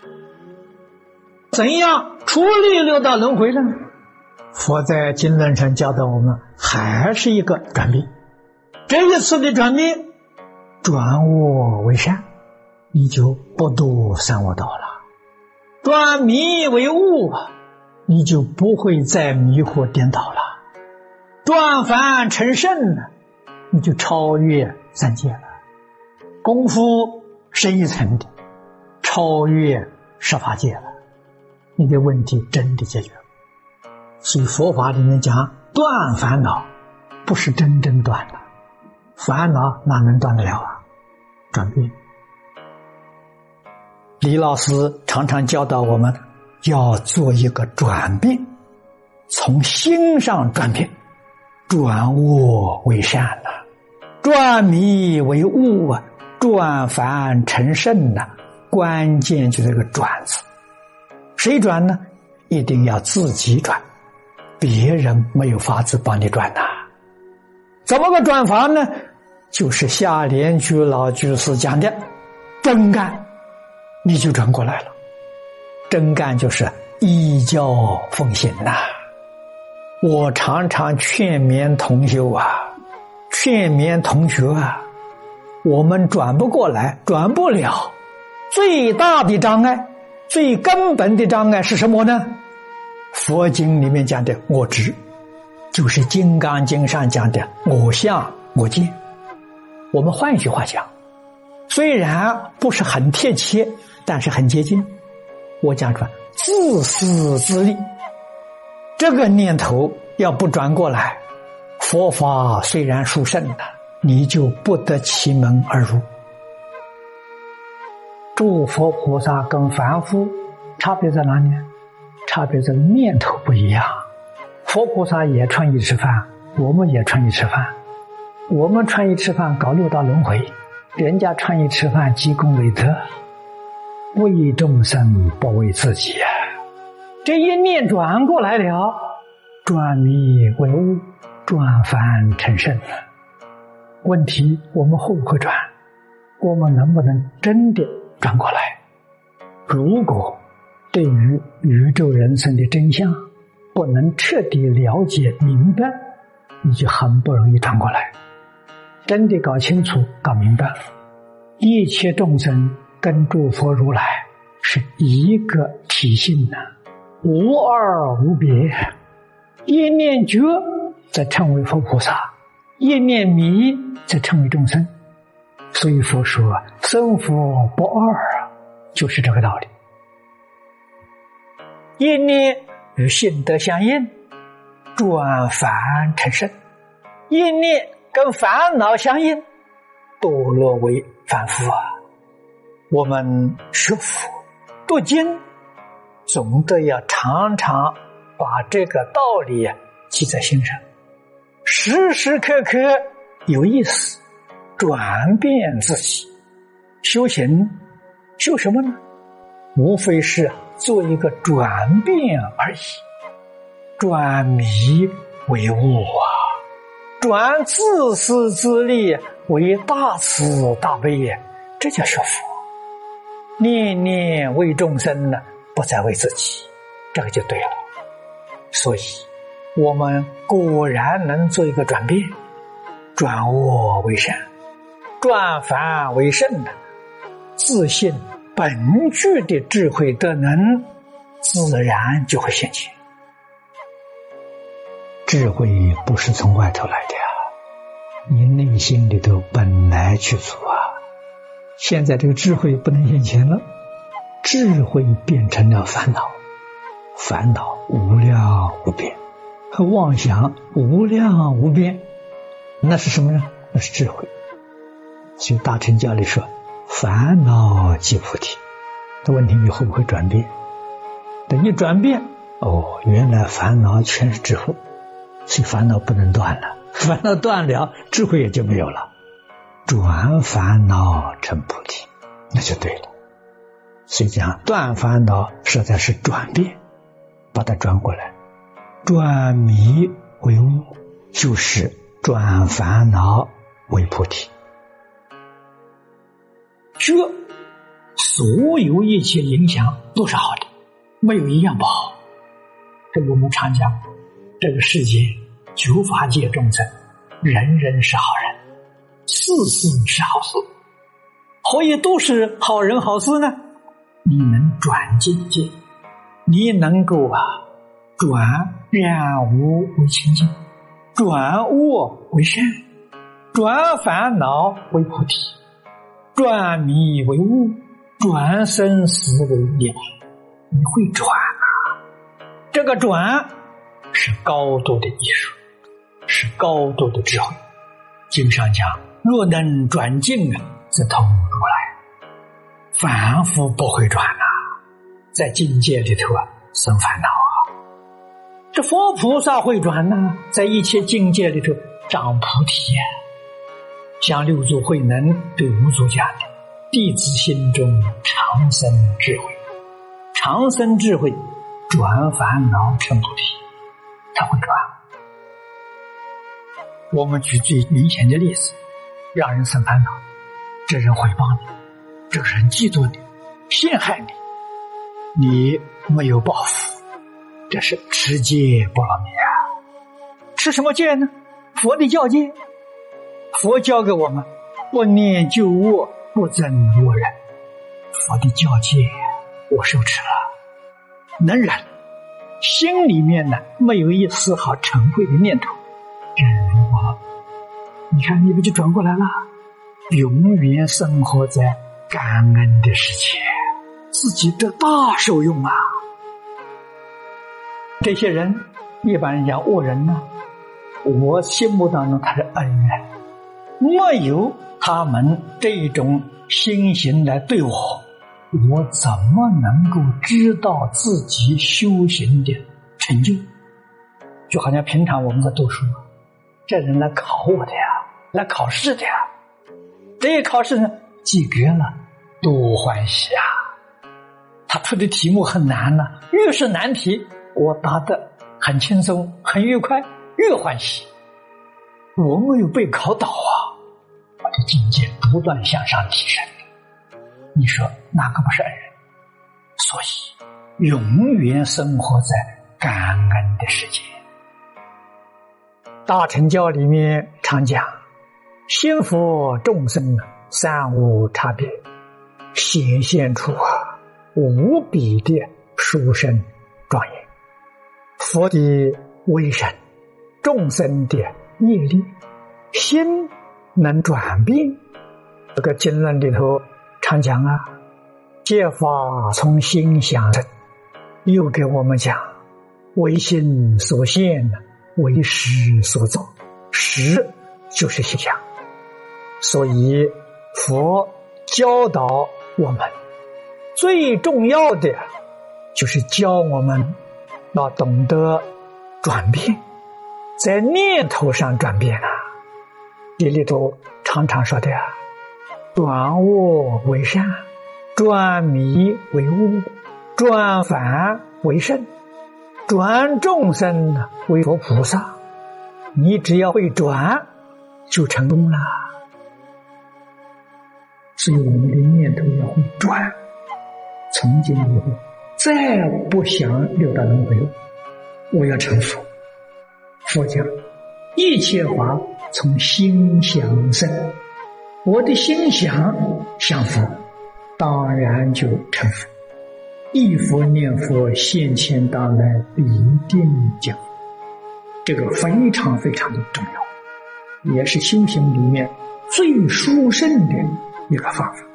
怎样处理六道轮回呢？佛在经论上教导我们，还是一个转变。这一次的转变，转恶为善，你就不堕三恶道了；转迷为悟，你就不会再迷惑颠倒了；转凡成圣，你就超越三界了。功夫深一层的，超越十法界了，你的问题真的解决了。所以佛法里面讲断烦恼，不是真正断的，烦恼哪能断得了啊？转变。李老师常常教导我们要做一个转变，从心上转变，转恶为善了，转迷为悟啊，转凡成圣啊，关键就这个转字。谁转呢？一定要自己转，别人没有法子帮你转呐。怎么个转法呢？就是下联居老居士讲的真干，你就转过来了。真干就是依教奉行呐。我常常劝勉同修啊，劝勉同学啊，我们转不过来，转不了，最大的障碍，最根本的障碍是什么呢？佛经里面讲的我执，就是金刚经上讲的我相我见。我们换一句话讲，虽然不是很贴切，但是很接近。我讲出来，自私自利，这个念头要不转过来，佛法虽然殊胜了，你就不得其门而入。诸佛菩萨跟凡夫差别在哪里？差别在念头不一样。佛菩萨也穿衣吃饭，我们也穿衣吃饭。我们穿衣吃饭搞六道轮回，人家穿衣吃饭积功累德，为众生不为自己啊。这一念转过来了，转迷为悟，转凡成圣。问题我们会不会转？我们能不能真的转过来？如果对于宇宙人生的真相不能彻底了解明白，你就很不容易转过来。真的搞清楚搞明白了，一切众生跟诸佛如来是一个体性的，无二无别。一念觉则称为佛菩萨，一念迷则称为众生。所以佛说生佛不二，就是这个道理。一念与性德相应，转凡成圣；一念跟烦恼相应，堕落为凡夫啊。我们学佛读经，总得要常常把这个道理记在心上，时时刻刻有意识转变自己。修行修什么呢？无非是做一个转变而已，转迷为悟啊，转自私自利为大慈大悲，这叫学佛。念念为众生呢，不再为自己，这个就对了。所以我们果然能做一个转变，转恶为善，转凡为圣的，自信本具的智慧德能自然就会现前。智慧不是从外头来的呀，你内心里头本来去做啊。现在这个智慧不能现前了，智慧变成了烦恼，烦恼无量无边，妄想无量无边，那是什么呢？那是智慧。所以大乘教里说烦恼即菩提。的问题你会不会转变？等一转变，原来烦恼全是智慧，所以烦恼不能断了，烦恼断了，智慧也就没有了。转烦恼成菩提，那就对了。所以讲断烦恼实在是转变，把它转过来，转迷为悟，就是转烦恼为菩提。觉所有一切影响都是好的，没有一样不好。这我们常讲，这个世界九法界众生，人人是好人，事事是好事。何以都是好人好事呢？你能转境界，你能够转染污为清净，转恶为善，转烦恼为菩提，转迷为悟，转生死为涅槃。你会转这个转是高度的艺术，是高度的智慧。经上讲，若能转境则通如来。凡夫不会转在境界里头生烦恼这佛菩萨会转在一切境界里头长菩提像六祖慧能对五祖讲的，弟子心中常生智慧，常生智慧转烦恼成菩提，他会转。我们举最明显的例子，让人生烦恼，这人诽谤你，这个人嫉妒你，陷害你，你没有报复，这是持戒波罗蜜吃什么戒呢？佛的教戒。佛教给我们不念旧恶，不憎恶人。佛的教戒我受持了，能忍，心里面没有一丝毫嗔恚的念头，忍我，你看你不就转过来了？永远生活在感恩的世界，自己的大受用这些人一般人讲恶人我心目当中他是恩人，没有他们这种心行来对我怎么能够知道自己修行的成就？就好像平常我们在读书，这人来考我的来考试的这一考试及格了，多欢喜他出的题目很难越是难题我答得很轻松很愉快，越欢喜。我没有被考倒我的境界不断向上提升，你说哪个不是恩人？所以永远生活在感恩的世界。大乘教里面常讲，仙佛众生三无差别，显现出无比的殊胜庄严。佛的威神，众生的业力，心能转变。这个经论里头常讲戒法从心想生，又给我们讲为心所现，为识所造，识就是心想。所以佛教导我们最重要的就是教我们要懂得转变，在念头上转变这里头常常说的转恶为善，转迷为悟，转凡为圣，转众生为佛菩萨。你只要会转就成功了。所以我们的念头要会转，从今以后再不想六道轮回，我要成佛。佛讲一切法从心想生，我的心想像佛，当然就成佛。忆佛念佛，现前当来必定讲，这个非常非常的重要，也是修行里面最殊胜的一个方法。